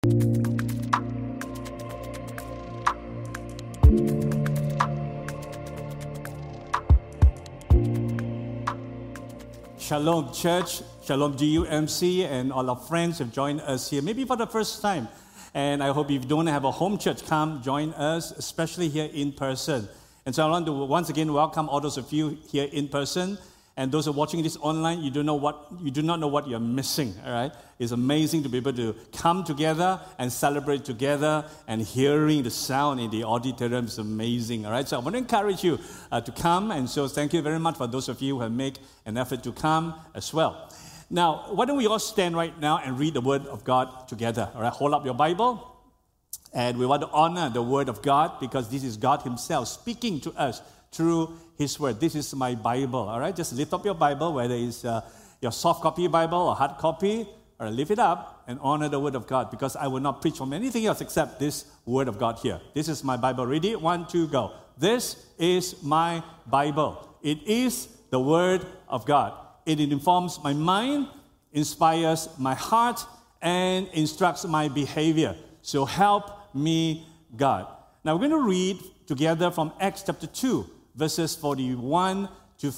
Shalom Church, Shalom GUMC, and all our friends have joined us here, maybe for the first time. And I hope if you don't have a home church, come join us, especially here in person. And so I want to once again welcome all those of you here in person. And those who are watching this online, you do not know what you're missing, all right? It's amazing to be able to come together and celebrate together, and hearing the sound in the auditorium is amazing, all right? So I want to encourage you to come, and so thank you very much for those of you who have made an effort to come as well. Now, why don't we all stand right now and read the Word of God together, all right? Hold up your Bible, and we want to honor the Word of God because this is God Himself speaking to us through His Word. This is my Bible, all right? Just lift up your Bible, whether it's your soft copy Bible or hard copy, or lift it up and honor the Word of God, because I will not preach from anything else except this Word of God here. This is my Bible. Ready? 1, 2, go. This is my Bible. It is the Word of God. It informs my mind, inspires my heart, and instructs my behavior. So help me, God. Now we're going to read together from Acts chapter 2, verses 41 to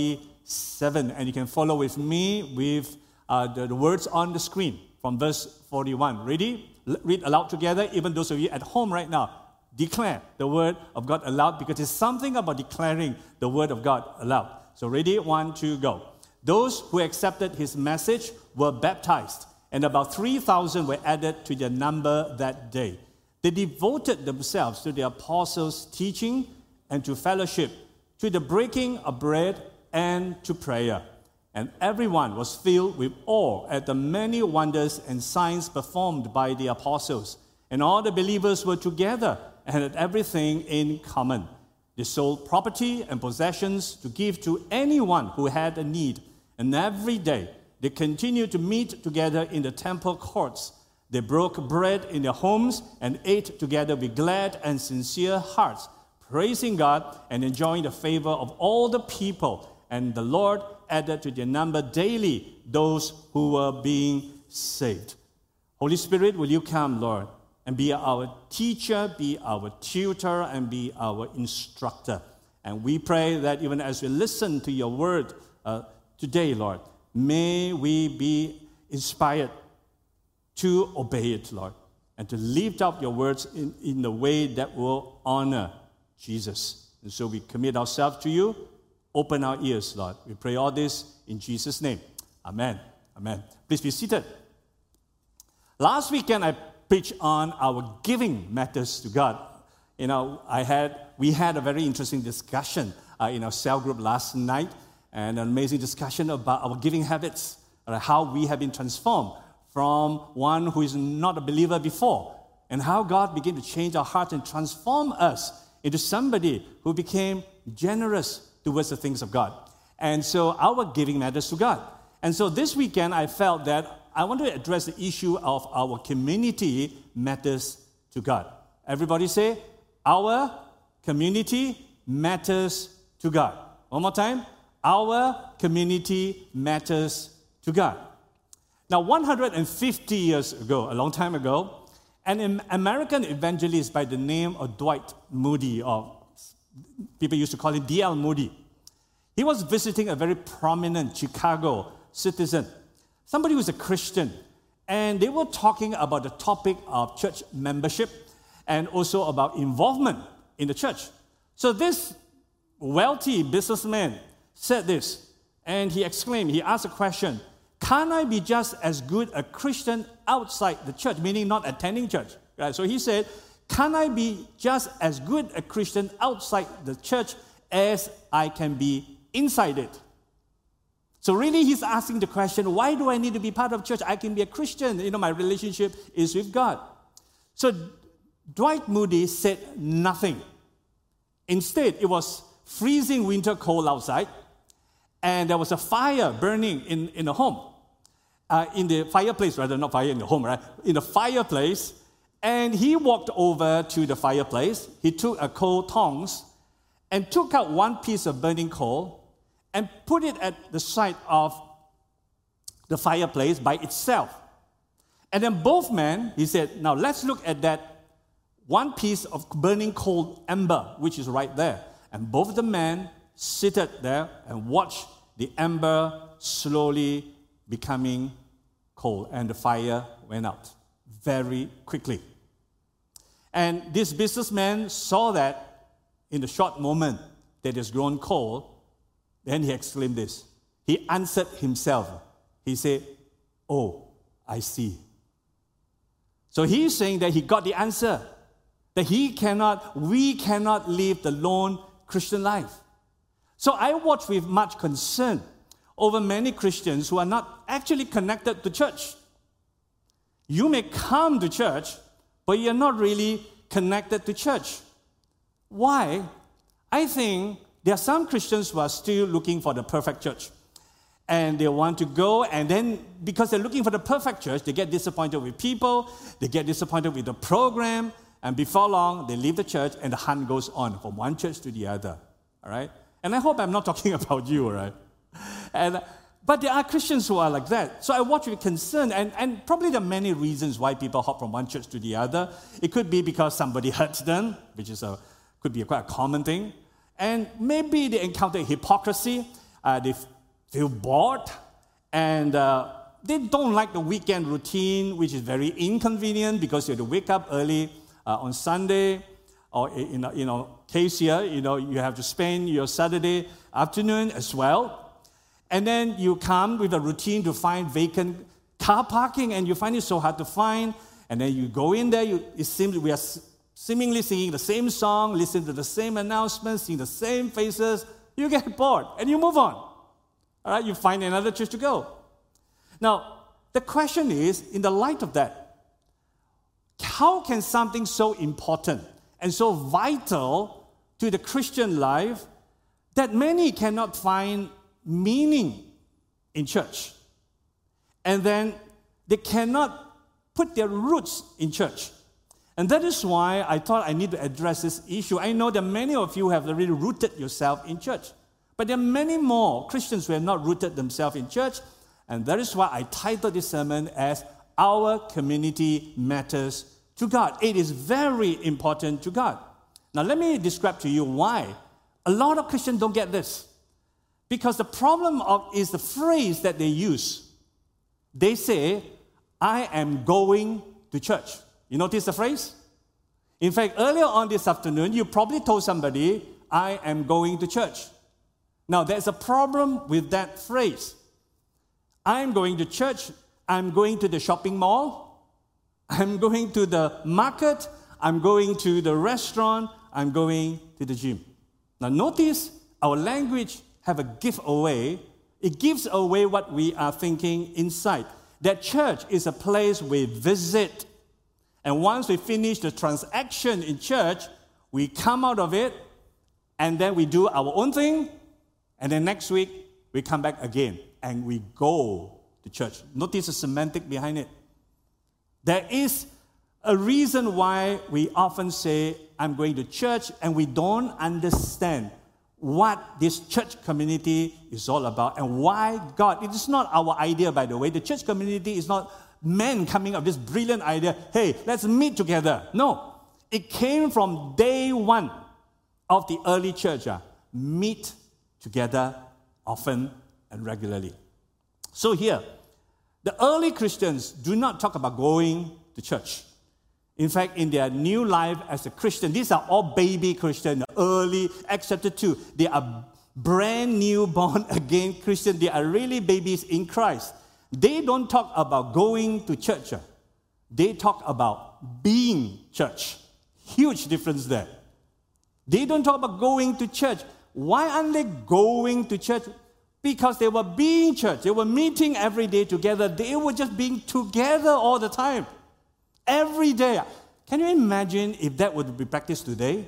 47. And you can follow with me with the words on the screen from verse 41. Ready? Read aloud together. Even those of you at home right now, declare the word of God aloud, because there's something about declaring the word of God aloud. So ready? 1, 2, go. Those who accepted his message were baptized, and about 3,000 were added to their number that day. They devoted themselves to the apostles' teaching and to fellowship, to the breaking of bread and to prayer. And everyone was filled with awe at the many wonders and signs performed by the apostles. And all the believers were together and had everything in common. They sold property and possessions to give to anyone who had a need. And every day they continued to meet together in the temple courts. They broke bread in their homes and ate together with glad and sincere hearts, praising God and enjoying the favor of all the people. And the Lord added to their number daily those who were being saved. Holy Spirit, will you come, Lord, and be our teacher, be our tutor, and be our instructor. And we pray that even as we listen to your word today, Lord, may we be inspired to obey it, Lord, and to lift up your words in a way that will honor Jesus. And so we commit ourselves to you. Open our ears, Lord. We pray all this in Jesus' name. Amen. Amen. Please be seated. Last weekend, I preached on our giving matters to God. You know, we had a very interesting discussion in our cell group last night, and an amazing discussion about our giving habits, how we have been transformed from one who is not a believer before, and how God began to change our hearts and transform us into somebody who became generous towards the things of God. And so our giving matters to God. And so this weekend, I felt that I want to address the issue of our community matters to God. Everybody say, our community matters to God. One more time. Our community matters to God. Now, 150 years ago, a long time ago, an American evangelist by the name of Dwight Moody, or people used to call him D.L. Moody, he was visiting a very prominent Chicago citizen, somebody who's a Christian, and they were talking about the topic of church membership and also about involvement in the church. So this wealthy businessman said this, and he exclaimed, he asked a question, can I be just as good a Christian outside the church, meaning not attending church? Right? So he said, can I be just as good a Christian outside the church as I can be inside it? So really he's asking the question, why do I need to be part of church? I can be a Christian. You know, my relationship is with God. So Dwight Moody said nothing. Instead, it was freezing winter cold outside, and there was a fire burning in the home. In the fireplace, rather, not fire in the home, right? In the fireplace. And he walked over to the fireplace. He took a coal tongs and took out one piece of burning coal and put it at the side of the fireplace by itself. And then both men, he said, now let's look at that one piece of burning coal ember, which is right there. And both the men seated there and watched the ember slowly becoming coal, and the fire went out very quickly. And this businessman saw that in the short moment that it has grown cold. Then he exclaimed this. He answered himself. He said, oh, I see. So he's saying that he got the answer, that we cannot live the lone Christian life. So I watch with much concern over many Christians who are not actually connected to church. You may come to church, but you're not really connected to church. Why? I think there are some Christians who are still looking for the perfect church. And they want to go, and then because they're looking for the perfect church, they get disappointed with people, they get disappointed with the program, and before long, they leave the church, and the hunt goes on from one church to the other. All right? And I hope I'm not talking about you, all right? But there are Christians who are like that. So I watch with concern, and probably there are many reasons why people hop from one church to the other. It could be because somebody hurts them, which is could be quite a common thing. And maybe they encounter hypocrisy. They feel bored, and they don't like the weekend routine, which is very inconvenient because you have to wake up early on Sunday, or in case here, you have to spend your Saturday afternoon as well. And then you come with a routine to find vacant car parking, and you find it so hard to find. And then you go in there, it seems we are seemingly singing the same song, listening to the same announcements, seeing the same faces. You get bored, and you move on. All right, you find another church to go. Now, the question is, in the light of that, how can something so important and so vital to the Christian life that many cannot find meaning in church, and then they cannot put their roots in church? And that is why I thought I need to address this issue. I know that many of you have already rooted yourself in church, but there are many more Christians who have not rooted themselves in church, and that is why I titled this sermon as Our Community Matters to God. It is very important to God. Now let me describe to you why a lot of Christians don't get this. Because the problem is the phrase that they use. They say, I am going to church. You notice the phrase? In fact, earlier on this afternoon, you probably told somebody, I am going to church. Now, there's a problem with that phrase. I'm going to church. I'm going to the shopping mall. I'm going to the market. I'm going to the restaurant. I'm going to the gym. Now, notice our language have a giveaway. It gives away what we are thinking inside. That church is a place we visit. And once we finish the transaction in church, we come out of it, and then we do our own thing, and then next week, we come back again, and we go to church. Notice the semantic behind it. There is a reason why we often say, I'm going to church, and we don't understand what this church community is all about and why God. It is not our idea, by the way. The church community is not men coming up with this brilliant idea, hey, let's meet together. No, it came from day one of the early church. Meet together often and regularly. So here, the early Christians do not talk about going to church. In fact, in their new life as a Christian, these are all baby Christians, early, Acts chapter 2. They are brand new, born again Christians. They are really babies in Christ. They don't talk about going to church. They talk about being church. Huge difference there. They don't talk about going to church. Why aren't they going to church? Because they were being church. They were meeting every day together. They were just being together all the time. Every day. Can you imagine if that would be practiced today?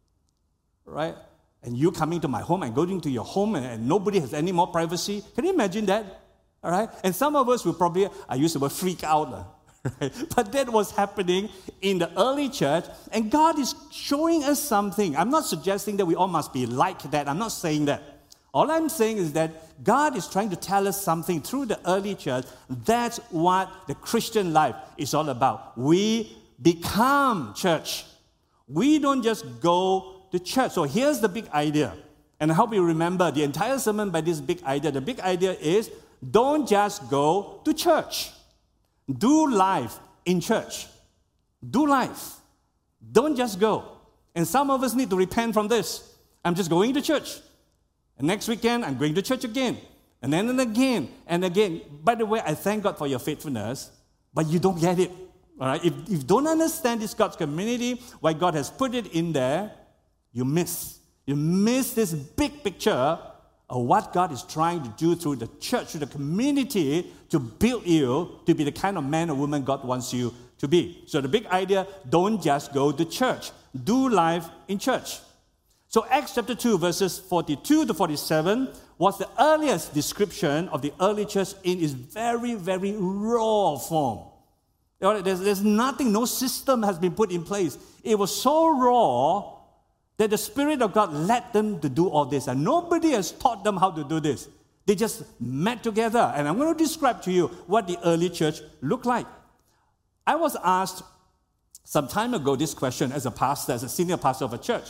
Right? And you coming to my home and going to your home and nobody has any more privacy. Can you imagine that? All right? And some of us will probably, I use the word freak out. Right? But that was happening in the early church, and God is showing us something. I'm not suggesting that we all must be like that. I'm not saying that. All I'm saying is that God is trying to tell us something through the early church. That's what the Christian life is all about. We become church. We don't just go to church. So here's the big idea. And I hope you remember the entire sermon by this big idea. The big idea is don't just go to church. Do life in church. Do life. Don't just go. And some of us need to repent from this. I'm just going to church. And next weekend, I'm going to church again. And then and again and again. By the way, I thank God for your faithfulness, but you don't get it. All right? If you don't understand this God's community, why God has put it in there, you miss. You miss this big picture of what God is trying to do through the church, through the community, to build you to be the kind of man or woman God wants you to be. So the big idea, don't just go to church. Do life in church. So Acts chapter 2, verses 42 to 47 was the earliest description of the early church in its very, very raw form. There's nothing, no system has been put in place. It was so raw that the Spirit of God led them to do all this. And nobody has taught them how to do this. They just met together. And I'm going to describe to you what the early church looked like. I was asked some time ago this question as a pastor, as a senior pastor of a church.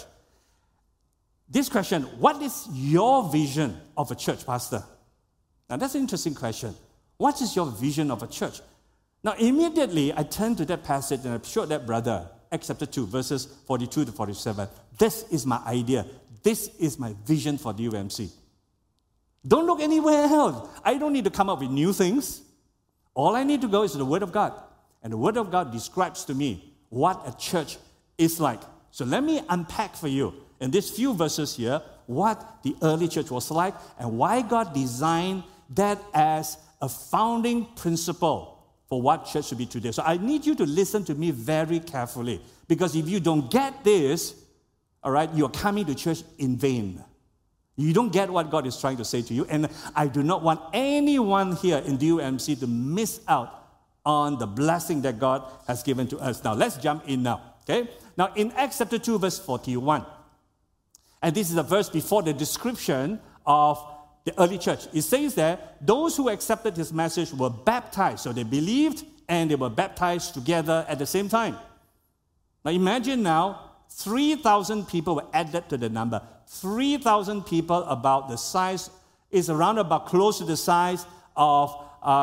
This question, what is your vision of a church, pastor? Now that's an interesting question. What is your vision of a church? Now immediately I turned to that passage and I showed that brother, Acts chapter 2, verses 42 to 47. This is my idea. This is my vision for the UMC. Don't look anywhere else. I don't need to come up with new things. All I need to go is to the Word of God. And the Word of God describes to me what a church is like. So let me unpack for you in these few verses here what the early church was like and why God designed that as a founding principle for what church should be today. So I need you to listen to me very carefully, because if you don't get this, all right, you're coming to church in vain. You don't get what God is trying to say to you, and I do not want anyone here in DUMC to miss out on the blessing that God has given to us. Now, let's jump in now, okay? Now, in Acts chapter 2, verse 41, and this is the verse before the description of the early church. It says that those who accepted his message were baptized. So they believed and they were baptized together at the same time. Now imagine now, 3,000 people were added to the number. 3,000 people about the size, is around about close to the size of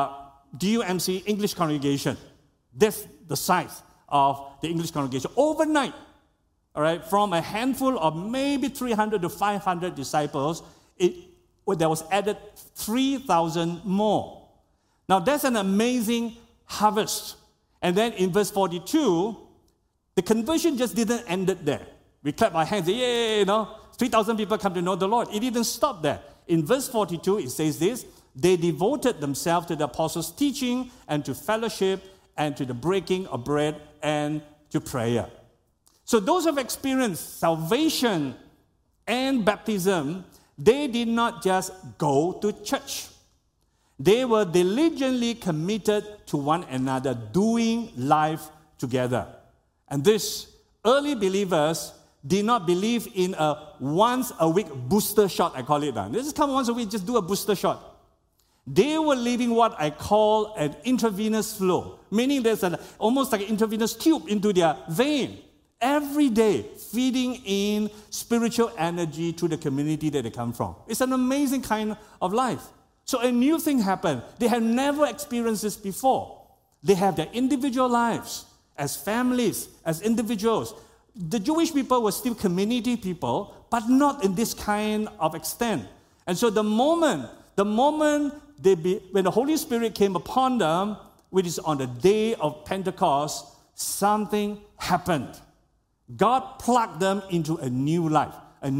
DUMC English congregation. That's the size of the English congregation. Overnight, all right, from a handful of maybe 300 to 500 disciples, there was added 3,000 more. Now that's an amazing harvest. And then in verse 42, the conversion just didn't end there. We clap our hands, yay, 3,000 people come to know the Lord. It didn't stop there. In verse 42, it says this, they devoted themselves to the apostles' teaching and to fellowship and to the breaking of bread and to prayer. So those who have experienced salvation and baptism, they did not just go to church. They were diligently committed to one another, doing life together. And these early believers did not believe in a once-a-week booster shot, I call it. This is come once a week, just do a booster shot. They were living what I call an intravenous flow, meaning there's almost like an intravenous tube into their vein. Every day, feeding in spiritual energy to the community that they come from. It's an amazing kind of life. So a new thing happened. They have never experienced this before. They have their individual lives as families, as individuals. The Jewish people were still community people, but not in this kind of extent. And so the moment when the Holy Spirit came upon them, which is on the day of Pentecost, something happened. God plugged them into a new life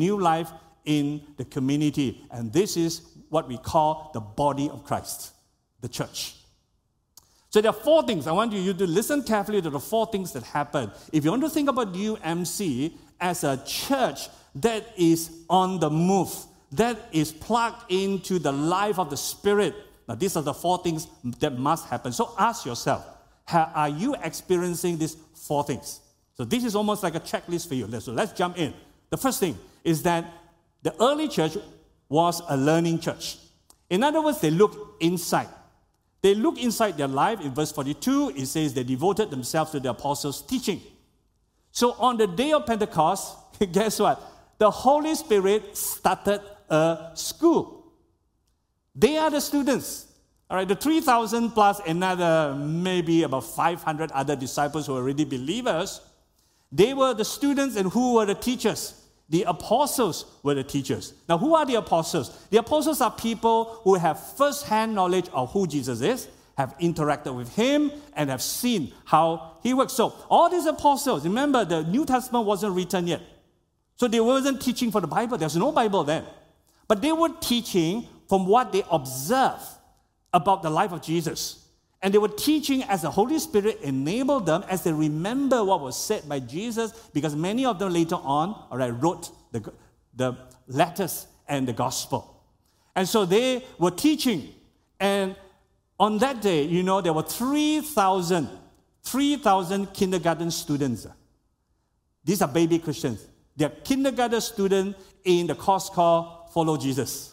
in the community. And this is what we call the body of Christ, the church. So there are four things. I want you to listen carefully to the four things that happen. If you want to think about UMC as a church that is on the move, that is plugged into the life of the Spirit, now these are the four things that must happen. So ask yourself, are you experiencing these four things? So this is almost like a checklist for you. So let's jump in. The first thing is that the early church was a learning church. In other words, they looked inside. They looked inside their life. In verse 42, it says they devoted themselves to the apostles' teaching. So on the day of Pentecost, guess what? The Holy Spirit started a school. They are the students. All right, the 3,000 plus another maybe about 500 other disciples who were already believers, they were the students, and who were the teachers? The apostles were the teachers. Now, who are the apostles? The apostles are people who have first-hand knowledge of who Jesus is, have interacted with him, and have seen how he works. So, all these apostles, remember, the New Testament wasn't written yet. So, they wasn't teaching for the Bible. There's no Bible then. But they were teaching from what they observed about the life of Jesus. And they were teaching as the Holy Spirit enabled them, as they remember what was said by Jesus, because many of them later on, wrote the letters and the gospel. And so they were teaching. And on that day, there were 3,000 kindergarten students. These are baby Christians. They are kindergarten students in the course called Follow Jesus.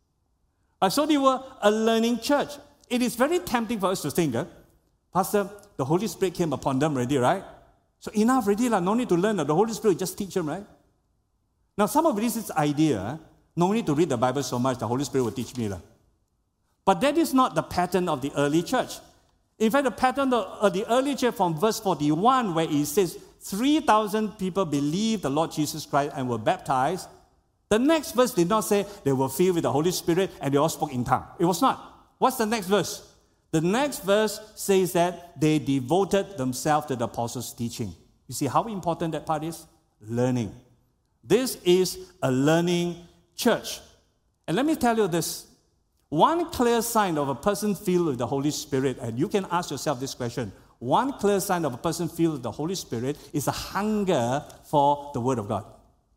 So they were a learning church. It is very tempting for us to think, Pastor, the Holy Spirit came upon them already, right? So enough already, no need to learn. The Holy Spirit will just teach them, right? Now, some of this is idea, no need to read the Bible so much, the Holy Spirit will teach me. But that is not the pattern of the early church. In fact, the pattern of the early church from verse 41, where it says 3,000 people believed the Lord Jesus Christ and were baptized, the next verse did not say they were filled with the Holy Spirit and they all spoke in tongues. It was not. What's the next verse? The next verse says that they devoted themselves to the apostles' teaching. You see how important that part is? Learning. This is a learning church. And let me tell you this. One clear sign of a person filled with the Holy Spirit, and you can ask yourself this question, one clear sign of a person filled with the Holy Spirit is a hunger for the Word of God.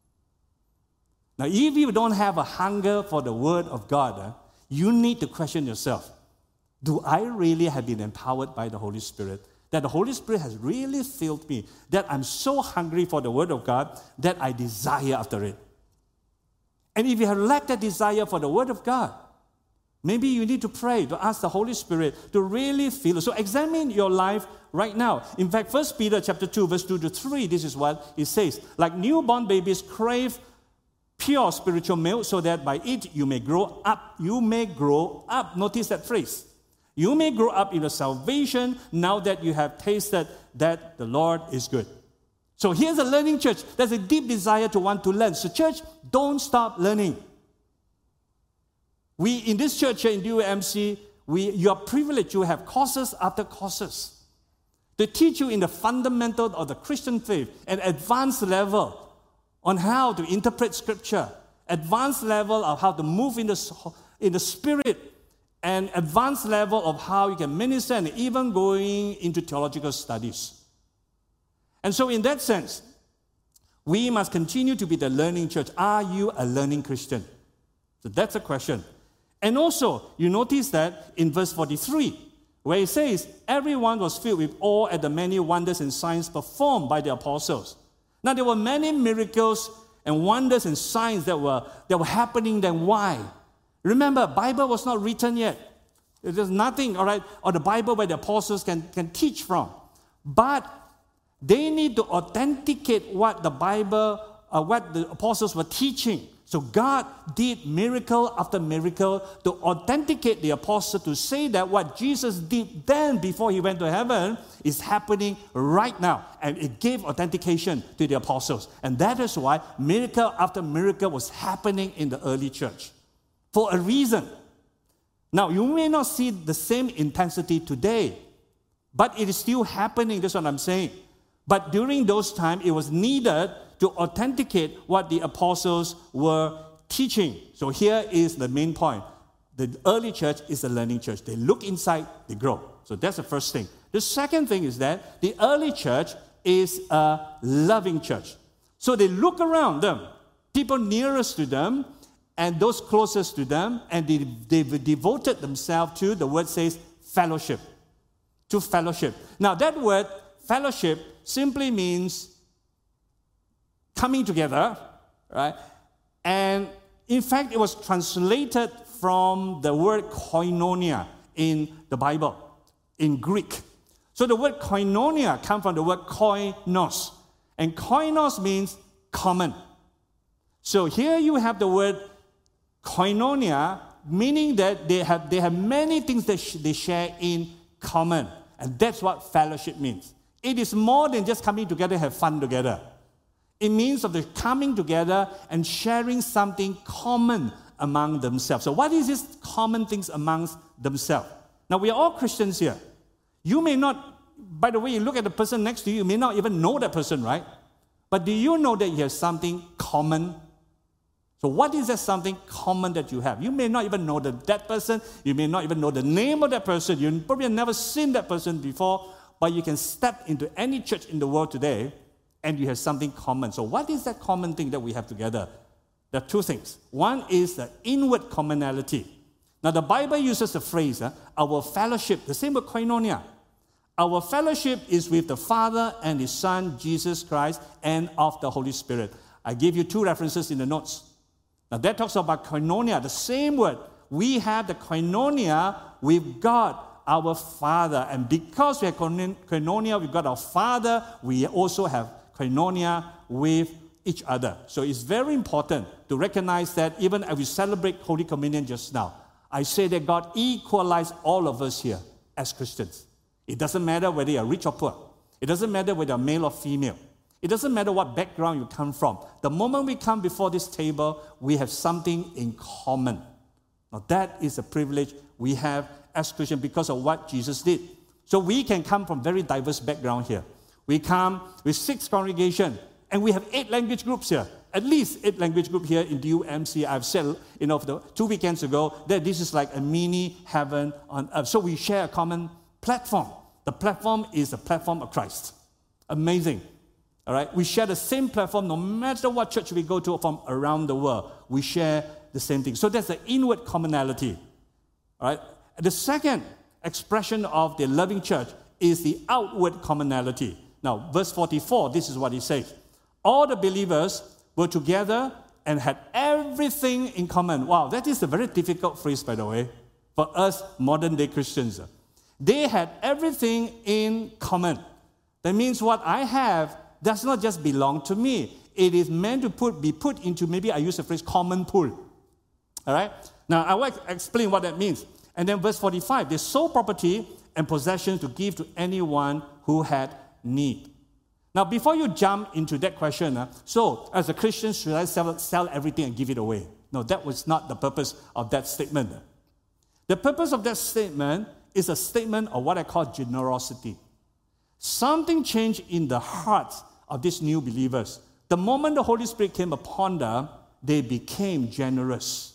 Now, if you don't have a hunger for the Word of God, you need to question yourself. Do I really have been empowered by the Holy Spirit? That the Holy Spirit has really filled me, that I'm so hungry for the Word of God that I desire after it. And if you have lacked that desire for the Word of God, maybe you need to pray, to ask the Holy Spirit to really fill it. So examine your life right now. In fact, 1 Peter chapter 2, verse 2 to 3, this is what it says. Like newborn babies crave pure spiritual milk, so that by it you may grow up. You may grow up. Notice that phrase. You may grow up in the salvation now that you have tasted that the Lord is good. So here's a learning church. There's a deep desire to want to learn. So church, don't stop learning. We, in this church here in DUMC, you are privileged to have courses after courses. They teach you in the fundamental of the Christian faith, an advanced level on how to interpret Scripture, advanced level of how to move in the Spirit, and advanced level of how you can minister, and even going into theological studies. And so in that sense, we must continue to be the learning church. Are you a learning Christian? So that's a question. And also, you notice that in verse 43, where it says, everyone was filled with awe at the many wonders and signs performed by the apostles. Now, there were many miracles and wonders and signs that were happening then. Why? Remember, Bible was not written yet. There's nothing, or the Bible where the apostles can teach from. But they need to authenticate what the Bible, what the apostles were teaching. So God did miracle after miracle to authenticate the apostle, to say that what Jesus did then before he went to heaven is happening right now. And it gave authentication to the apostles. And that is why miracle after miracle was happening in the early church. For a reason. Now, you may not see the same intensity today, but it is still happening. That's what I'm saying. But during those times, it was needed to authenticate what the apostles were teaching. So here is the main point. The early church is a learning church. They look inside, they grow. So that's the first thing. The second thing is that the early church is a loving church. So they look around them, people nearest to them, and those closest to them, and they've devoted themselves to, the word says, fellowship. To fellowship. Now that word, fellowship, simply means coming together, right? And In fact, it was translated from the word koinonia in the Bible, in Greek. So the word koinonia comes from the word koinos. And koinos means common. So here you have the word koinonia, meaning that they have many things that they share in common. And that's what fellowship means. It is more than just coming together and have fun together. It means of the coming together and sharing something common among themselves. So what is this common things amongst themselves? Now, we are all Christians here. You may not, by the way, you look at the person next to you, you may not even know that person, right? But do you know that you have something common? So what is that something common that you have? You may not even know that person. You may not even know the name of that person. You probably have never seen that person before, but you can step into any church in the world today and you have something common. So what is that common thing that we have together? There are two things. One is the inward commonality. Now the Bible uses the phrase, our fellowship, the same word koinonia. Our fellowship is with the Father and His Son, Jesus Christ, and of the Holy Spirit. I gave you two references in the notes. Now that talks about koinonia, the same word. We have the koinonia with God, our Father. And because we have koinonia with God, our Father, we also have koinonia with each other. So it's very important to recognize that even as we celebrate Holy Communion just now, I say that God equalized all of us here as Christians. It doesn't matter whether you're rich or poor. It doesn't matter whether you're male or female. It doesn't matter what background you come from. The moment we come before this table, we have something in common. Now that is a privilege we have as Christians because of what Jesus did. So we can come from very diverse background here. We come with 6 congregations, and we have 8 language groups here. At least 8 language groups here in the UMC. I've said, 2 weekends ago, that this is like a mini heaven on earth. So we share a common platform. The platform is the platform of Christ. Amazing. All right? We share the same platform no matter what church we go to from around the world. We share the same thing. So that's the inward commonality. All right? The second expression of the loving church is the outward commonality. Now, verse 44, this is what he says. All the believers were together and had everything in common. Wow, that is a very difficult phrase, by the way, for us modern-day Christians. They had everything in common. That means what I have does not just belong to me. It is meant to be put into, maybe I use the phrase, common pool. All right? Now, I will explain what that means. And then verse 45, they sold property and possessions to give to anyone who had need. Now, before you jump into that question, so as a Christian, should I sell everything and give it away? No, that was not the purpose of that statement. The purpose of that statement is a statement of what I call generosity. Something changed in the hearts of these new believers. The moment the Holy Spirit came upon them, they became generous.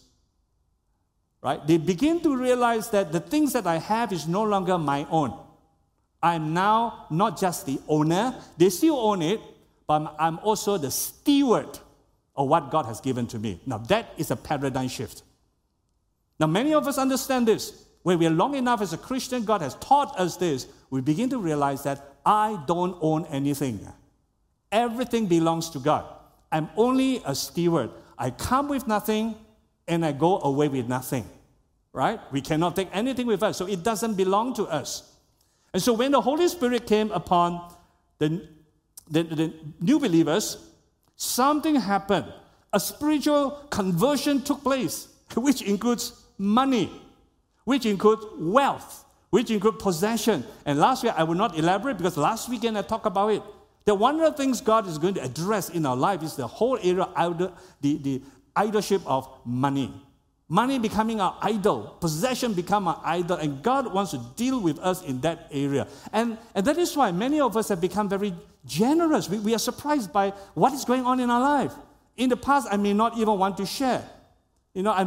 Right? They begin to realize that the things that I have is no longer my own. I'm now not just the owner. They still own it, but I'm also the steward of what God has given to me. Now, that is a paradigm shift. Now, many of us understand this. When we are long enough as a Christian, God has taught us this. We begin to realize that I don't own anything. Everything belongs to God. I'm only a steward. I come with nothing, and I go away with nothing. Right? We cannot take anything with us, so it doesn't belong to us. And so when the Holy Spirit came upon the new believers, something happened. A spiritual conversion took place, which includes money, which includes wealth, which includes possession. And last week, I will not elaborate because last weekend I talked about it. That one of the things God is going to address in our life is the whole area of the idolship of money. Money becoming our idol, possession become our idol, and God wants to deal with us in that area. And that is why many of us have become very generous. We are surprised by what is going on in our life. In the past, I may not even want to share. I'm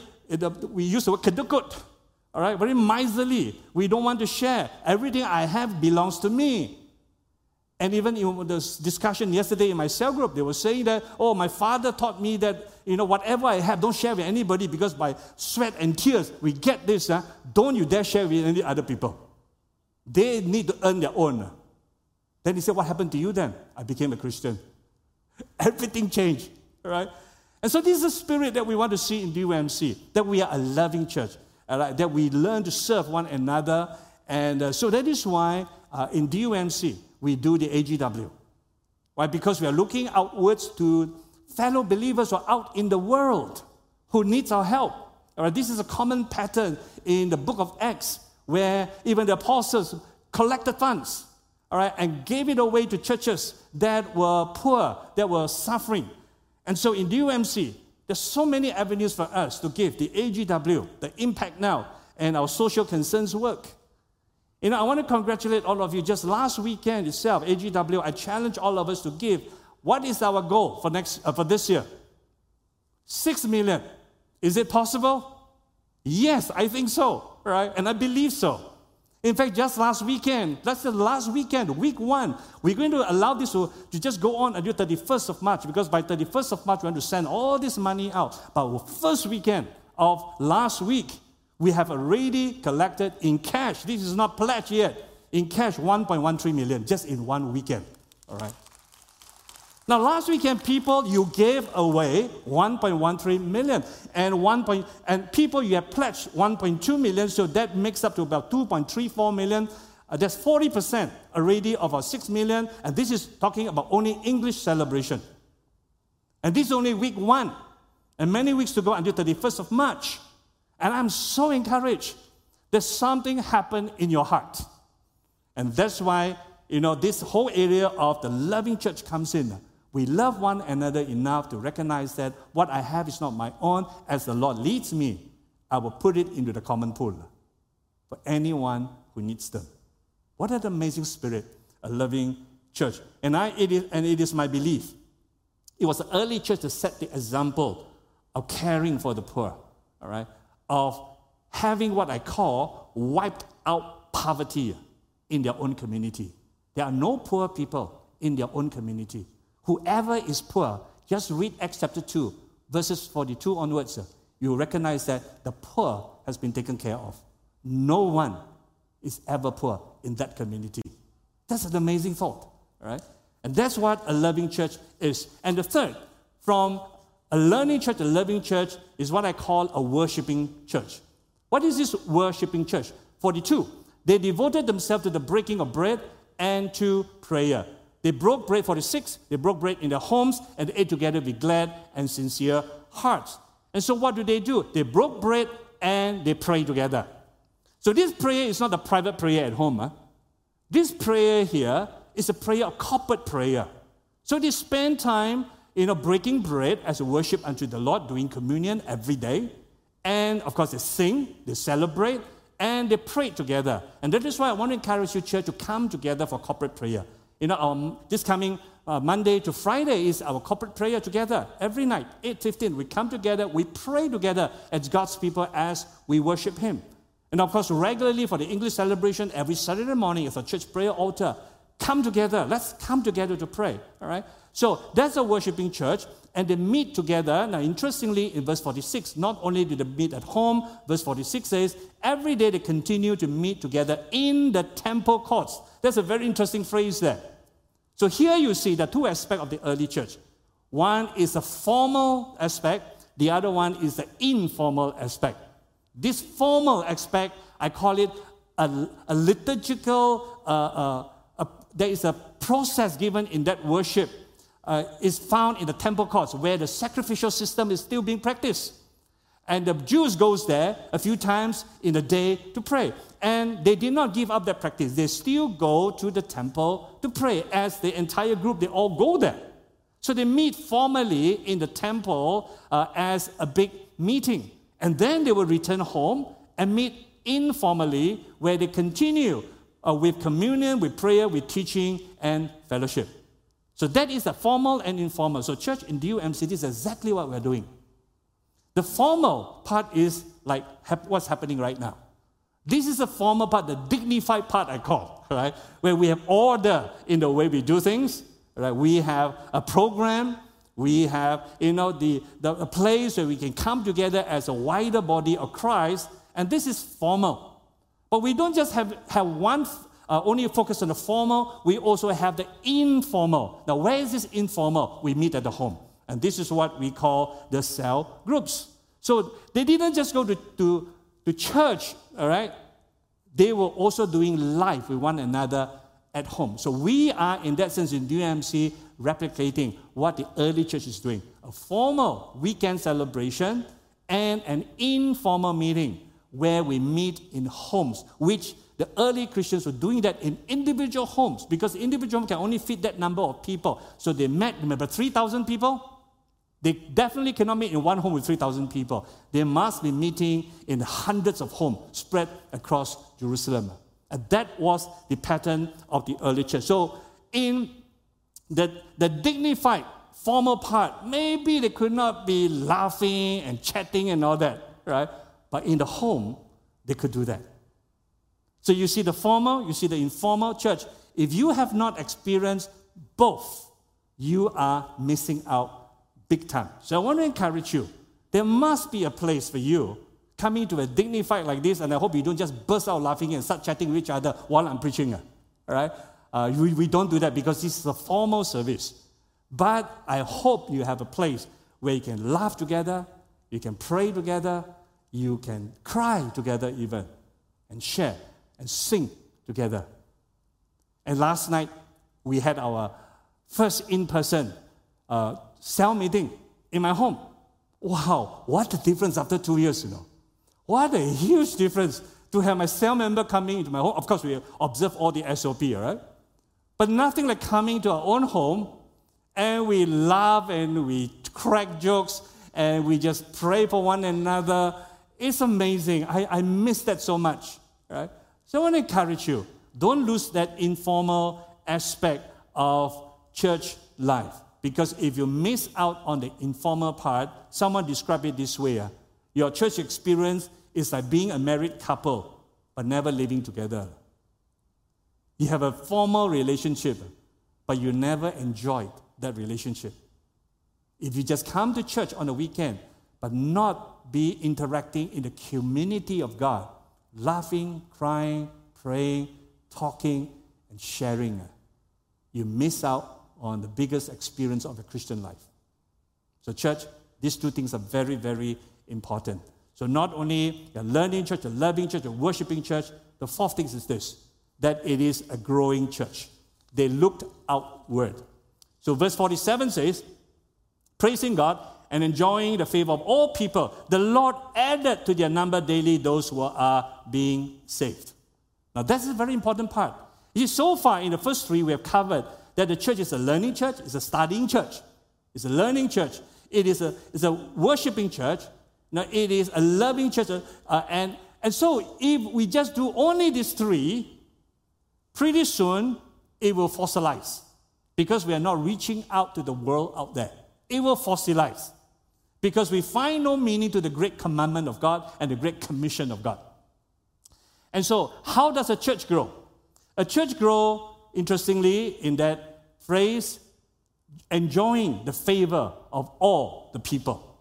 we use the word kedekut, all right, very miserly. We don't want to share. Everything I have belongs to me. And even in the discussion yesterday in my cell group, they were saying that, my father taught me that, whatever I have, don't share with anybody because by sweat and tears, we get this. Don't you dare share with any other people. They need to earn their own. Then he said, what happened to you then? I became a Christian. Everything changed, right? And so this is the spirit that we want to see in DUMC, that we are a loving church, that we learn to serve one another. And so that is why in DUMC, we do the AGW. Why? Because we are looking outwards to fellow believers who are out in the world who needs our help. All right, this is a common pattern in the book of Acts, where even the apostles collected funds, all right, and gave it away to churches that were poor, that were suffering. And so in DUMC, there's so many avenues for us to give the AGW, the Impact Now, and our social concerns work. You know, I want to congratulate all of you. Just last weekend itself, AGW, I challenge all of us to give. What is our goal for this year? 6 million. Is it possible? Yes, I think so, right? And I believe so. In fact, just last weekend, that's the last weekend, week 1, we're going to allow this to just go on until 31st of March, because by 31st of March, we want to send all this money out. But first weekend of last week, we have already collected in cash. This is not pledged yet. In cash, 1.13 million, just in one weekend, all right? Now, last weekend, people, you gave away 1.13 million. And people, you have pledged 1.2 million, so that makes up to about 2.34 million. That's 40% already of our 6 million. And this is talking about only English celebration. And this is only week 1. And many weeks to go until 31st of March. And I'm so encouraged that something happened in your heart. And that's why, you know, this whole area of the loving church comes in. We love one another enough to recognize that what I have is not my own. As the Lord leads me, I will put it into the common pool for anyone who needs them. What an amazing spirit, a loving church. And it is my belief. It was the early church that set the example of caring for the poor, all right, of having what I call wiped out poverty in their own community. There are no poor people in their own community. Whoever is poor, just read Acts chapter 2, verses 42 onwards. You will recognize that the poor has been taken care of. No one is ever poor in that community. That's an amazing thought, right? And that's what a loving church is. And the third, from a learning church, a loving church, is what I call a worshiping church. What is this worshiping church? 42. They devoted themselves to the breaking of bread and to prayer. They broke bread, 46, they broke bread in their homes and they ate together with glad and sincere hearts. And so what do? They broke bread and they prayed together. So this prayer is not a private prayer at home. This prayer here is a prayer, a corporate prayer. So they spend time, breaking bread as a worship unto the Lord, doing communion every day. And of course they sing, they celebrate, and they pray together. And that is why I want to encourage you, church, to come together for corporate prayer. This coming Monday to Friday is our corporate prayer together. Every night, 8:15, we come together, we pray together as God's people as we worship Him. And of course, regularly for the English celebration, every Saturday morning is a church prayer altar. Come together. Let's come together to pray. All right? So that's a worshiping church, and they meet together. Now, interestingly, in verse 46, not only do they meet at home, verse 46 says, every day they continue to meet together in the temple courts. That's a very interesting phrase there. So here you see the two aspects of the early church. One is a formal aspect, the other one is the informal aspect. This formal aspect, I call it a liturgical, there is a process given in that worship, is found in the temple courts where the sacrificial system is still being practiced. And the Jews goes there a few times in a day to pray. And they did not give up that practice. They still go to the temple to pray. As the entire group, they all go there. So they meet formally in the temple as a big meeting. And then they will return home and meet informally where they continue with communion, with prayer, with teaching, and fellowship. So that is the formal and informal. So church in DUMC, this is exactly what we're doing. The formal part is like what's happening right now. This is the formal part, the dignified part I call, right? Where we have order in the way we do things, right? We have a program, we have, a place where we can come together as a wider body of Christ, and this is formal. But we don't just have one, only focus on the formal, we also have the informal. Now, where is this informal? We meet at the home. And this is what we call the cell groups. So they didn't just go to church, all right? They were also doing life with one another at home. So we are, in that sense, in UMC, replicating what the early church is doing. A formal weekend celebration and an informal meeting where we meet in homes, which the early Christians were doing that in individual homes because individual homes can only fit that number of people. So they met, remember, 3,000 people? They definitely cannot meet in one home with 3,000 people. They must be meeting in hundreds of homes spread across Jerusalem. And that was the pattern of the early church. So in the dignified, formal part, maybe they could not be laughing and chatting and all that, right? But in the home, they could do that. So you see the formal, you see the informal church. If you have not experienced both, you are missing out big time. So I want to encourage you. There must be a place for you coming to a dignified like this, and I hope you don't just burst out laughing and start chatting with each other while I'm preaching. All right? We don't do that because this is a formal service. But I hope you have a place where you can laugh together, you can pray together, you can cry together even, and share and sing together. And last night, we had our first in-person cell meeting in my home. Wow, what a difference after 2 years, What a huge difference to have my cell member coming into my home. Of course, we observe all the SOP, all right? But nothing like coming to our own home and we laugh and we crack jokes and we just pray for one another. It's amazing. I miss that so much, right? So I want to encourage you, don't lose that informal aspect of church life. Because if you miss out on the informal part, someone described it this way. Your church experience is like being a married couple, but never living together. You have a formal relationship, but you never enjoyed that relationship. If you just come to church on the weekend, but not be interacting in the community of God, laughing, crying, praying, talking, and sharing, you miss out on the biggest experience of the Christian life. So church, these two things are very, very important. So not only a learning church, a loving church, a worshiping church, the fourth thing is this, that it is a growing church. They looked outward. So verse 47 says, praising God and enjoying the favor of all people, the Lord added to their number daily those who are being saved. Now that's a very important part. You see, so far in the first three, we have covered that the church is a learning church, it's a studying church, it's a learning church, it's a worshiping church, now it is a loving church, and so if we just do only these three, pretty soon it will fossilize because we are not reaching out to the world out there. It will fossilize because we find no meaning to the great commandment of God and the great commission of God. And so, how does a church grow? A church grows, interestingly, in that phrase, enjoying the favor of all the people.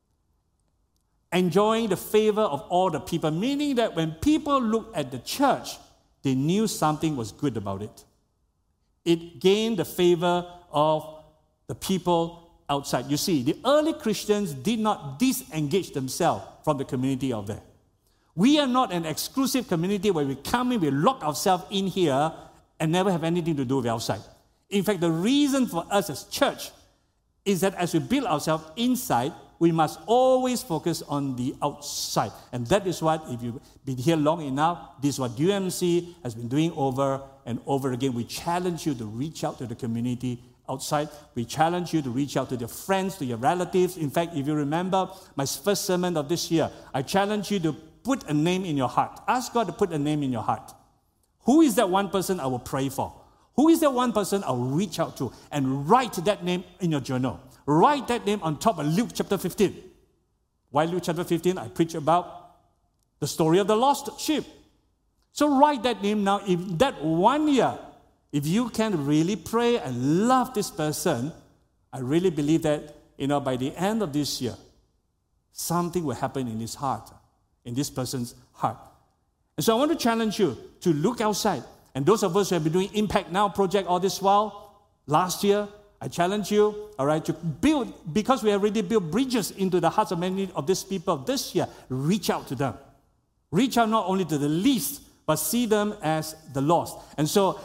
Enjoying the favor of all the people, meaning that when people looked at the church, they knew something was good about it. It gained the favor of the people outside. You see, the early Christians did not disengage themselves from the community out there. We are not an exclusive community where we come in, we lock ourselves in here and never have anything to do with outside. In fact, the reason for us as church is that as we build ourselves inside, we must always focus on the outside. And that is what, if you've been here long enough, this is what UMC has been doing over and over again. We challenge you to reach out to the community outside. We challenge you to reach out to your friends, to your relatives. In fact, if you remember my first sermon of this year, I challenge you to put a name in your heart. Ask God to put a name in your heart. Who is that one person I will pray for? Who is that one person I will reach out to? And write that name in your journal. Write that name on top of Luke chapter 15. Why Luke chapter 15? I preach about the story of the lost sheep. So write that name now. If that 1 year, if you can really pray and love this person, I really believe that, by the end of this year, something will happen in his heart, in this person's heart. And so I want to challenge you to look outside. And those of us who have been doing Impact Now project all this while, last year, I challenge you, all right, to build, because we already built bridges into the hearts of many of these people this year, reach out to them. Reach out not only to the least, but see them as the lost. And so,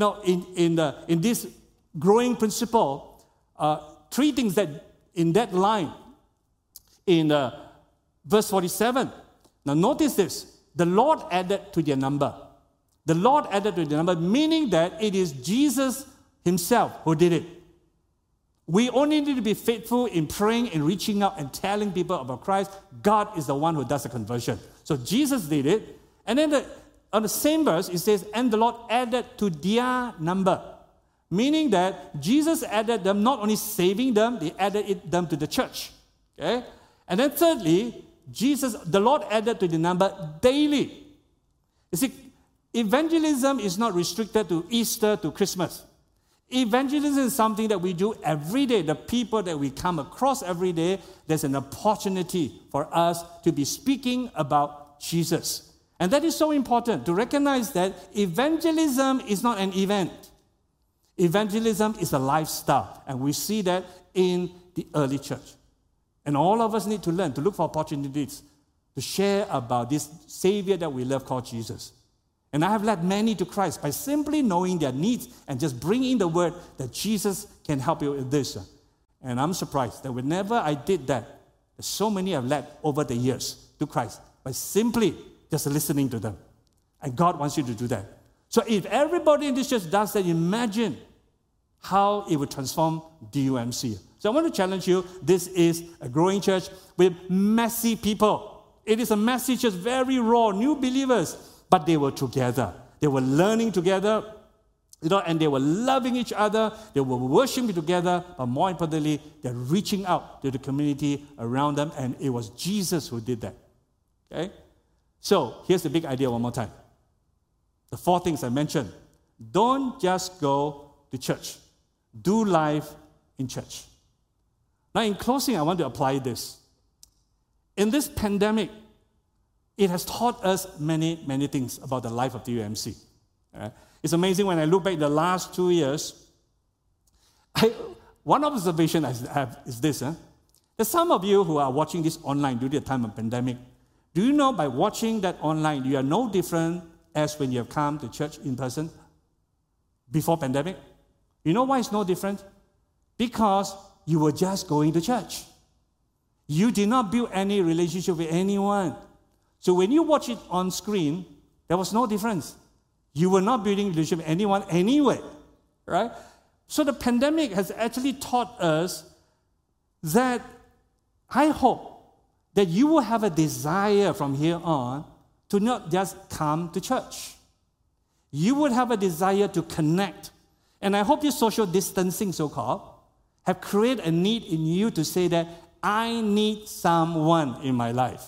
in this growing principle, three things that in that line, in verse 47. Now notice this. The Lord added to their number. The Lord added to their number, meaning that it is Jesus himself who did it. We only need to be faithful in praying and reaching out and telling people about Christ. God is the one who does the conversion. So Jesus did it. And then on the same verse, it says, and the Lord added to their number. Meaning that Jesus added them, not only saving them, they added them to the church. Okay? And then thirdly, the Lord added to the number daily. You see, evangelism is not restricted to Easter, to Christmas. Evangelism is something that we do every day. The people that we come across every day, there's an opportunity for us to be speaking about Jesus. And that is so important to recognize that evangelism is not an event. Evangelism is a lifestyle. And we see that in the early church. And all of us need to learn to look for opportunities to share about this Savior that we love called Jesus. And I have led many to Christ by simply knowing their needs and just bringing the word that Jesus can help you with this. And I'm surprised that whenever I did that, so many have led over the years to Christ by simply just listening to them. And God wants you to do that. So if everybody in this church does that, imagine how it would transform DUMC. So I want to challenge you. This is a growing church with messy people. It is a messy church, very raw, new believers. But they were together. They were learning together, and they were loving each other. They were worshiping together. But more importantly, they're reaching out to the community around them. And it was Jesus who did that. Okay? So here's the big idea one more time. The four things I mentioned. Don't just go to church. Do life in church. Now, in closing, I want to apply this. In this pandemic, it has taught us many, many things about the life of the UMC. Right? It's amazing when I look back the last 2 years. One observation I have is this. That some of you who are watching this online during the time of pandemic, do you know by watching that online, you are no different as when you have come to church in person before pandemic? You know why it's no different? Because you were just going to church. You did not build any relationship with anyone. So when you watch it on screen, there was no difference. You were not building relationship with anyone anyway, right? So the pandemic has actually taught us that I hope that you will have a desire from here on to not just come to church. You would have a desire to connect. And I hope this social distancing, so-called, have created a need in you to say that I need someone in my life.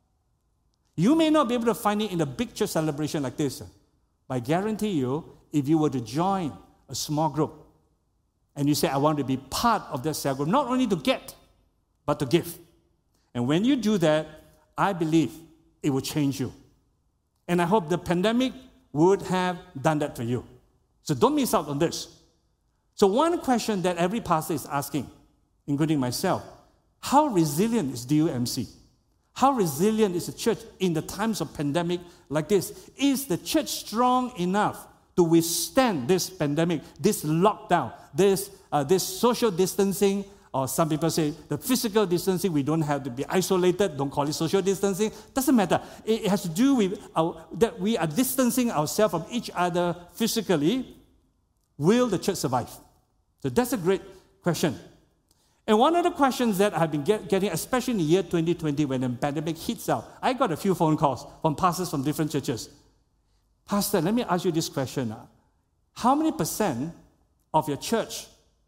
You may not be able to find it in a big church celebration like this, but I guarantee you, if you were to join a small group and you say, I want to be part of that cell group, not only to get, but to give. And when you do that, I believe it will change you. And I hope the pandemic would have done that for you. So don't miss out on this. So one question that every pastor is asking, including myself, how resilient is DUMC? How resilient is the church in the times of pandemic like this? Is the church strong enough to withstand this pandemic, this lockdown, this social distancing, or some people say the physical distancing? We don't have to be isolated. Don't call it social distancing. Doesn't matter. It has to do with that we are distancing ourselves from each other physically. Will the church survive? So that's a great question. And one of the questions that I've been getting, especially in the year 2020 when the pandemic hits out, I got a few phone calls from pastors from different churches. Pastor, let me ask you this question. How many % of your church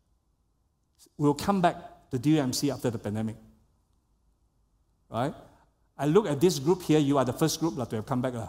will come back to DUMC after the pandemic? Right? I look at this group here. You are the first group to have come back.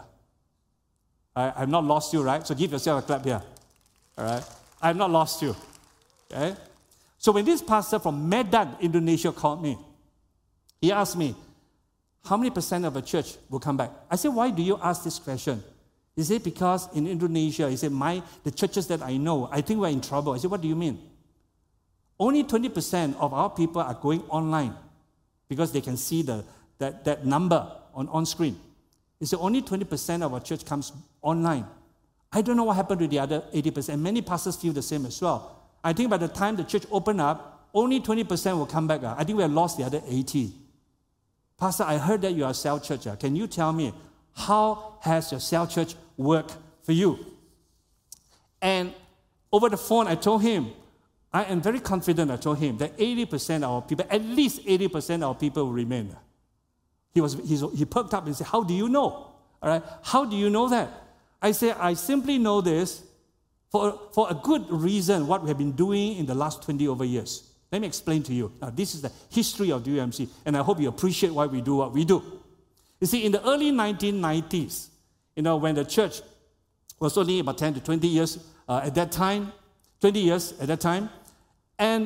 I've not lost you, right? So give yourself a clap here. All right? I have not lost you. Okay? So when this pastor from Medan, Indonesia called me, he asked me, how many % of a church will come back? I said, why do you ask this question? He said, because in Indonesia, he said, the churches that I know, I think we're in trouble. I said, what do you mean? only 20% of our people are going online because they can see that number on screen. He said only 20% of our church comes online. I don't know what happened to the other 80%. Many pastors feel the same as well. I think by the time the church open up, only 20% will come back. I think we have lost the other 80%. Pastor, I heard that you are a cell church. Can you tell me, how has your cell church worked for you? And over the phone, I told him, I am very confident, I told him, that 80% of our people, at least 80% of our people will remain. He perked up and said, how do you know? All right, how do you know that? I said, I simply know this for a good reason, what we have been doing in the last 20 over years. Let me explain to you. Now, this is the history of DUMC, and I hope you appreciate why we do what we do. You see, in the early 1990s, when the church was only about 10 to 20 years at that time, 20 years at that time, and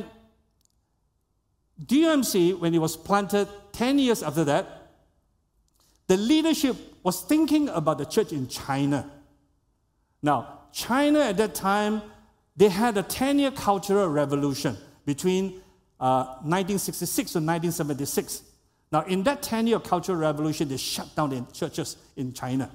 DUMC, when it was planted 10 years after that, the leadership was thinking about the church in China. Now, China at that time, they had a 10-year cultural revolution between 1966 to 1976. Now, in that 10-year cultural revolution, they shut down the churches in China.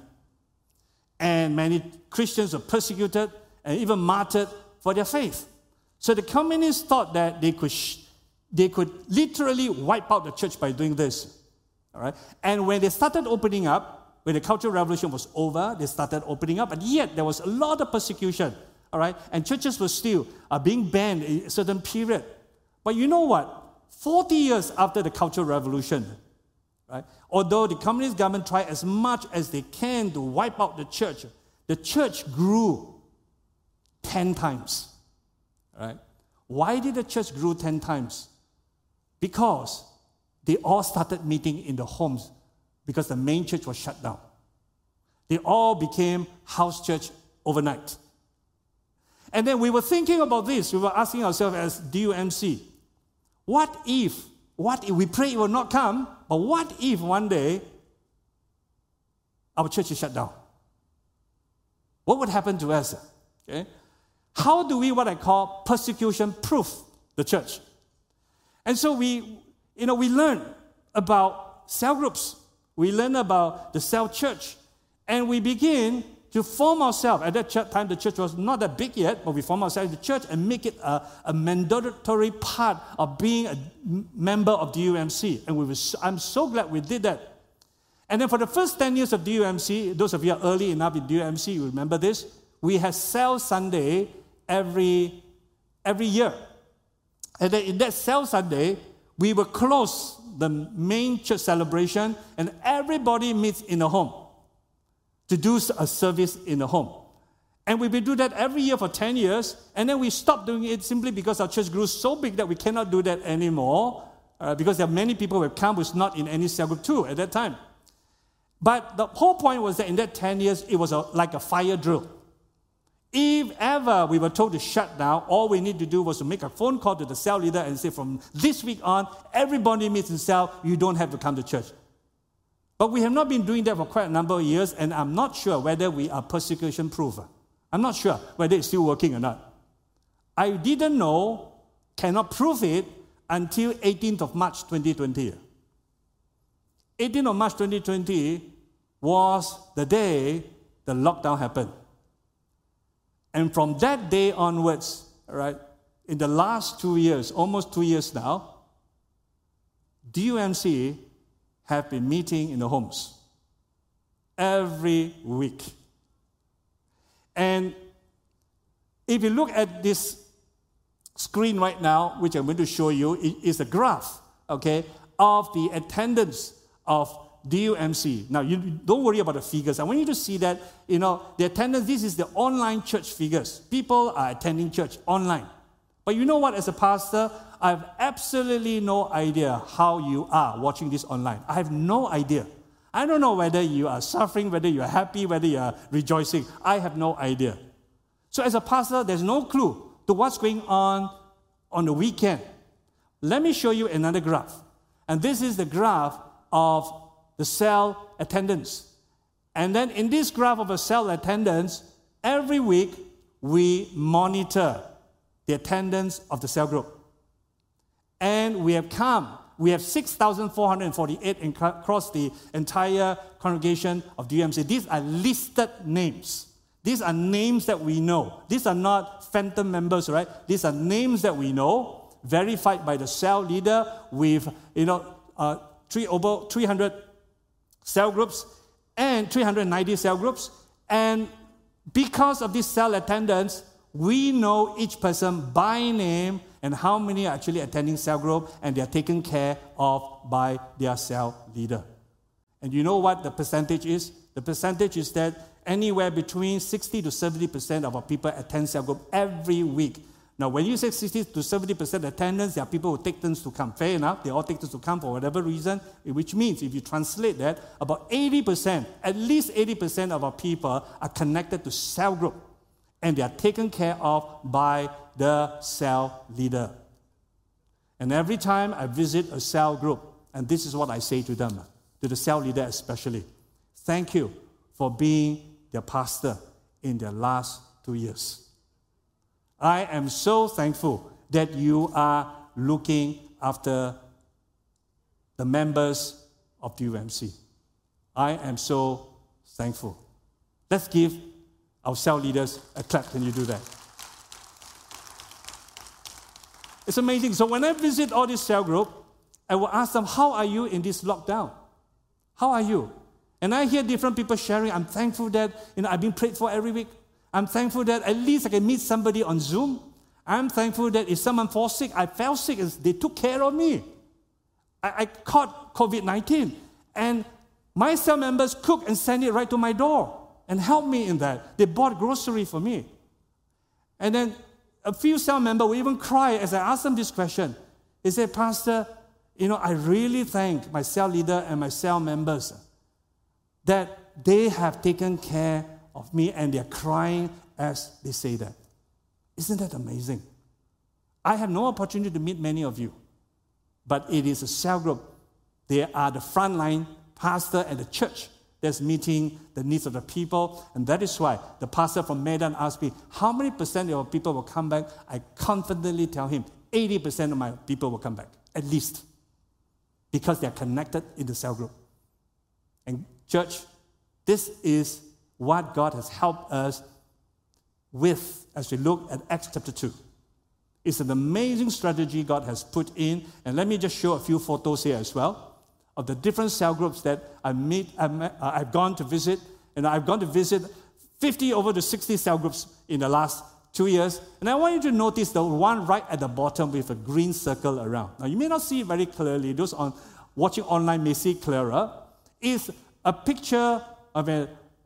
And many Christians were persecuted and even martyred for their faith. So the communists thought that they could literally wipe out the church by doing this. All right? And when they started opening up, when the Cultural Revolution was over, they started opening up, and yet there was a lot of persecution, all right? And churches were still being banned in a certain period. But you know what? 40 years after the Cultural Revolution, right? Although the communist government tried as much as they can to wipe out the church grew 10 times, all right? Why did the church grow 10 times? Because they all started meeting in the homes because the main church was shut down. They all became house church overnight. And then we were thinking about this. We were asking ourselves as DUMC, what if we pray it will not come, but what if one day our church is shut down? What would happen to us? Okay? How do we, what I call, persecution-proof the church? And so we learn about cell groups. We learn about the cell church. And we begin to form ourselves. At that time, the church was not that big yet, but we form ourselves in the church and make it a mandatory part of being a member of DUMC. And I'm so glad we did that. And then for the first 10 years of DUMC, those of you who are early enough in DUMC, you remember this, we had Cell Sunday every year. And then in that Cell Sunday, we will close the main church celebration and everybody meets in the home to do a service in the home. And we will do that every year for 10 years, and then we stopped doing it simply because our church grew so big that we cannot do that anymore, because there are many people who have come who's not in any cell group too at that time. But the whole point was that in that 10 years, it was like a fire drill. If ever we were told to shut down, all we need to do was to make a phone call to the cell leader and say, from this week on, everybody meets in cell, you don't have to come to church. But we have not been doing that for quite a number of years, and I'm not sure whether we are persecution-proof. I'm not sure whether it's still working or not. I didn't know, cannot prove it, until 18th of March 2020. 18th of March 2020 was the day the lockdown happened. And from that day onwards, right, in the last 2 years, almost 2 years now, DUMC have been meeting in the homes every week. And if you look at this screen right now, which I'm going to show you, it is a graph, okay, of the attendance of DUMC. Now, you don't worry about the figures. I want you to see that, the attendance, this is the online church figures. People are attending church online. But you know what, as a pastor, I have absolutely no idea how you are watching this online. I have no idea. I don't know whether you are suffering, whether you are happy, whether you are rejoicing. I have no idea. So as a pastor, there's no clue to what's going on the weekend. Let me show you another graph. And this is the graph of the cell attendance. And then in this graph of a cell attendance, every week we monitor the attendance of the cell group. and we have come. We have 6,448 across the entire congregation of UMC. These are listed names. These are names that we know. These are not phantom members, right? These are names that we know, verified by the cell leader with, over 300 cell groups and 390 cell groups. And because of this cell attendance, we know each person by name and how many are actually attending cell group, and they are taken care of by their cell leader. And you know what the percentage is? The percentage is that anywhere between 60 to 70% of our people attend cell group every week. Now, when you say 60 to 70% attendance, there are people who take turns to come. Fair enough, they all take turns to come for whatever reason, which means if you translate that, about 80%, at least 80% of our people are connected to cell group, and they are taken care of by the cell leader. And every time I visit a cell group, and this is what I say to them, to the cell leader especially, thank you for being their pastor in their last 2 years. I am so thankful that you are looking after the members of the UMC. I am so thankful. Let's give our cell leaders a clap. Can you do that? It's amazing. So when I visit all these cell group, I will ask them, how are you in this lockdown? How are you? And I hear different people sharing, I'm thankful that I've been prayed for every week. I'm thankful that at least I can meet somebody on Zoom. I'm thankful that if someone falls sick, I fell sick, and they took care of me. I caught COVID-19, and my cell members cook and send it right to my door and help me in that. They bought grocery for me. And then a few cell members will even cry as I ask them this question. They say, Pastor, I really thank my cell leader and my cell members that they have taken care of me, and they're crying as they say that. Isn't that amazing? I have no opportunity to meet many of you, but it is a cell group. They are the frontline pastor and the church that's meeting the needs of the people, and that is why the pastor from Medan asked me, how many percent of people will come back? I confidently tell him, 80% of my people will come back, at least, because they are connected in the cell group. And church, this is what God has helped us with as we look at Acts chapter 2. It's an amazing strategy God has put in, and let me just show a few photos here as well of the different cell groups that I've gone to visit. And I've gone to visit 50 over to 60 cell groups in the last 2 years. And I want you to notice the one right at the bottom with a green circle around. Now, you may not see it very clearly. Those watching online may see it clearer. It's a picture of an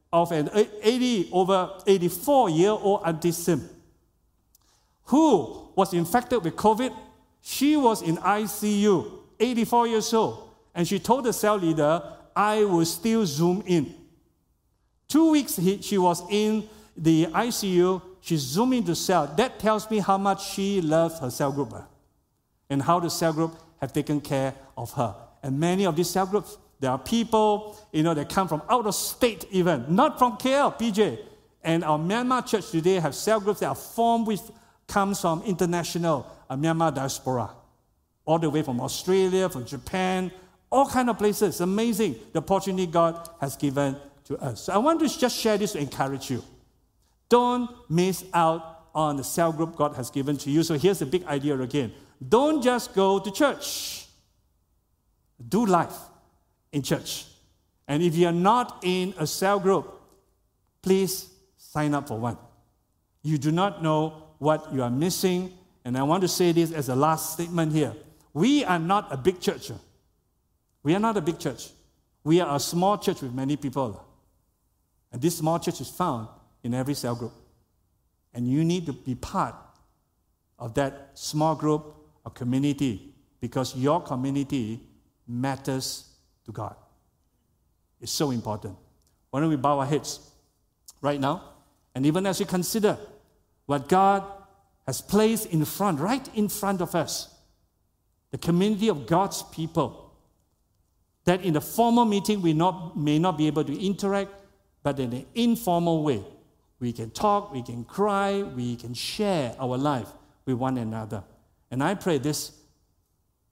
84-year-old Auntie Sim who was infected with COVID. She was in ICU, 84 years old. And she told the cell leader, I will still Zoom in. 2 weeks she was in the ICU, she zoomed into cell. That tells me how much she loves her cell group and how the cell group have taken care of her. And many of these cell groups, there are people, that come from out of state even, not from KL, PJ. And our Myanmar church today have cell groups that are formed comes from international Myanmar diaspora, all the way from Australia, from Japan, all kind of places. It's amazing the opportunity God has given to us. So I want to just share this to encourage you. Don't miss out on the cell group God has given to you. So here's the big idea again. Don't just go to church. Do life in church. And if you're not in a cell group, please sign up for one. You do not know what you are missing. And I want to say this as a last statement here. We are not a big church. We are not a big church. We are a small church with many people. And this small church is found in every cell group. And you need to be part of that small group or community because your community matters to God. It's so important. Why don't we bow our heads right now? And even as we consider what God has placed right in front of us, the community of God's people, that in the formal meeting we may not be able to interact, but in an informal way, we can talk, we can cry, we can share our life with one another. And I pray this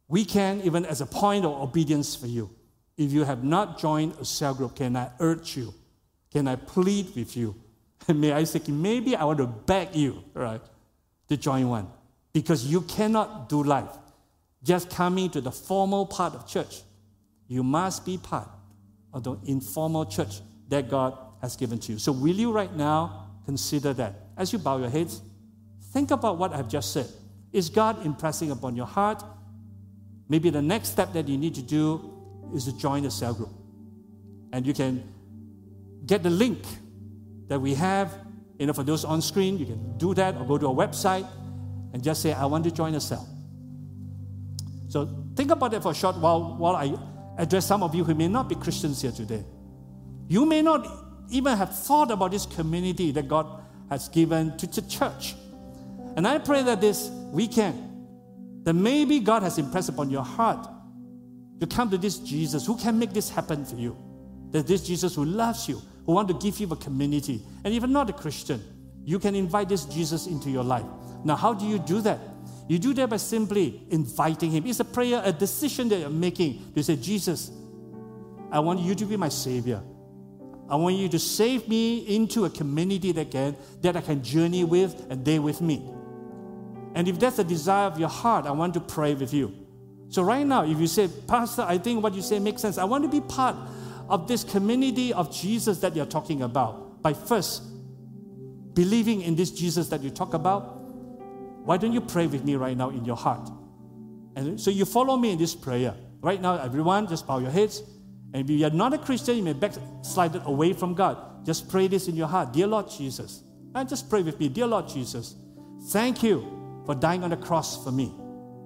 weekend, even as a point of obedience for you. If you have not joined a cell group, can I urge you? Can I plead with you? And may I say, maybe I want to beg you, right, to join one. Because you cannot do life just coming to the formal part of church. You must be part of the informal church that God has given to you. So will you right now consider that? As you bow your heads, think about what I've just said. Is God impressing upon your heart? Maybe the next step that you need to do is to join the cell group. And you can get the link that we have, for those on screen. You can do that or go to our website and just say, I want to join a cell. So think about that for a short while I address some of you who may not be Christians here today. You may not even have thought about this community that God has given to the church. And I pray that this weekend, that maybe God has impressed upon your heart to come to this Jesus who can make this happen for you. That this Jesus who loves you, who wants to give you a community. And even not a Christian, you can invite this Jesus into your life. Now, how do you do that? You do that by simply inviting Him. It's a prayer, a decision that you're making. You say, Jesus, I want you to be my Savior. I want you to save me into a community that I can journey with and they with me. And if that's the desire of your heart, I want to pray with you. So right now, if you say, Pastor, I think what you say makes sense. I want to be part of this community of Jesus that you're talking about. By first believing in this Jesus that you talk about, why don't you pray with me right now in your heart? And so you follow me in this prayer. Right now, everyone, just bow your heads. And if you're not a Christian, you may backslide away from God. Just pray this in your heart. Dear Lord Jesus. And just pray with me. Dear Lord Jesus, thank you for dying on the cross for me.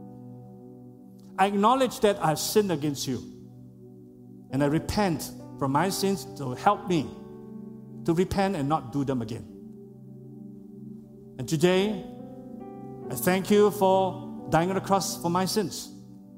I acknowledge that I've sinned against you. And I repent from my sins. To help me to repent and not do them again. And today, I thank you for dying on the cross for my sins.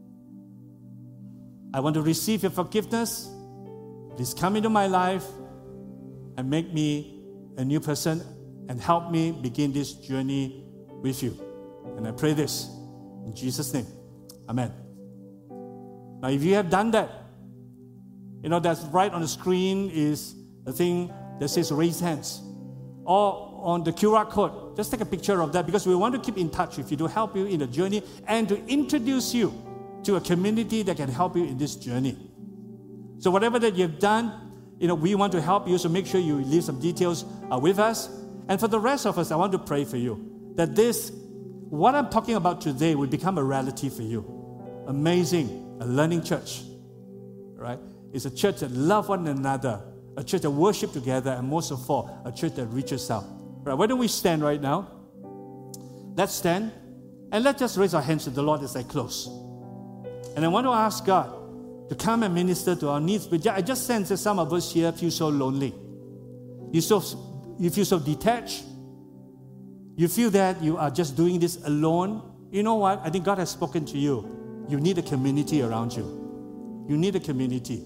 I want to receive your forgiveness. Please come into my life and make me a new person and help me begin this journey with you. And I pray this in Jesus' name. Amen. Now, if you have done that, that's right on the screen is the thing that says raise hands. Or on the QR code, just take a picture of that because we want to keep in touch with you to help you in the journey and to introduce you to a community that can help you in this journey. So whatever that you've done, we want to help you, so make sure you leave some details with us. And for the rest of us, I want to pray for you that what I'm talking about today will become a reality for you. Amazing, a learning church, right? It's a church that loves one another, a church that worship together, and most of all, a church that reaches out. Right? Why don't we stand right now? Let's stand, and let's just raise our hands to the Lord as I close. And I want to ask God to come and minister to our needs. But I just sense that some of us here feel so lonely. You feel so detached. You feel that you are just doing this alone. You know what? I think God has spoken to you. You need a community around you. You need a community.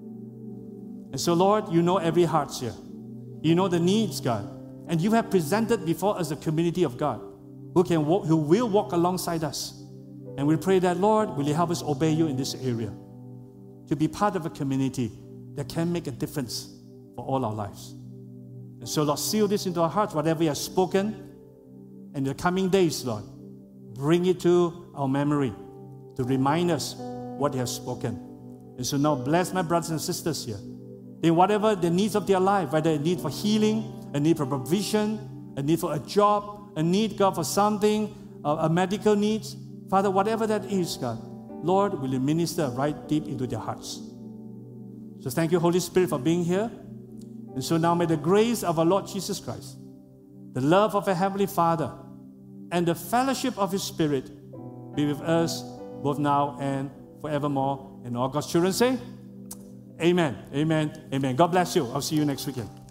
And so, Lord, you know every heart here. You know the needs, God. And you have presented before us a community of God who will walk alongside us. And we pray that, Lord, will you help us obey you in this area, to be part of a community that can make a difference for all our lives. And so, Lord, seal this into our hearts, whatever you have spoken. In the coming days, Lord, bring it to our memory to remind us what you have spoken. And so now bless my brothers and sisters here. In whatever the needs of their life, whether a need for healing, a need for provision, a need for a job, a need, God, for something, a medical needs. Father, whatever that is, God, Lord, will you minister right deep into their hearts. So thank you, Holy Spirit, for being here. And so now may the grace of our Lord Jesus Christ, the love of our Heavenly Father, and the fellowship of His Spirit be with us both now and forevermore. And all God's children say, Amen, amen, amen. God bless you. I'll see you next weekend.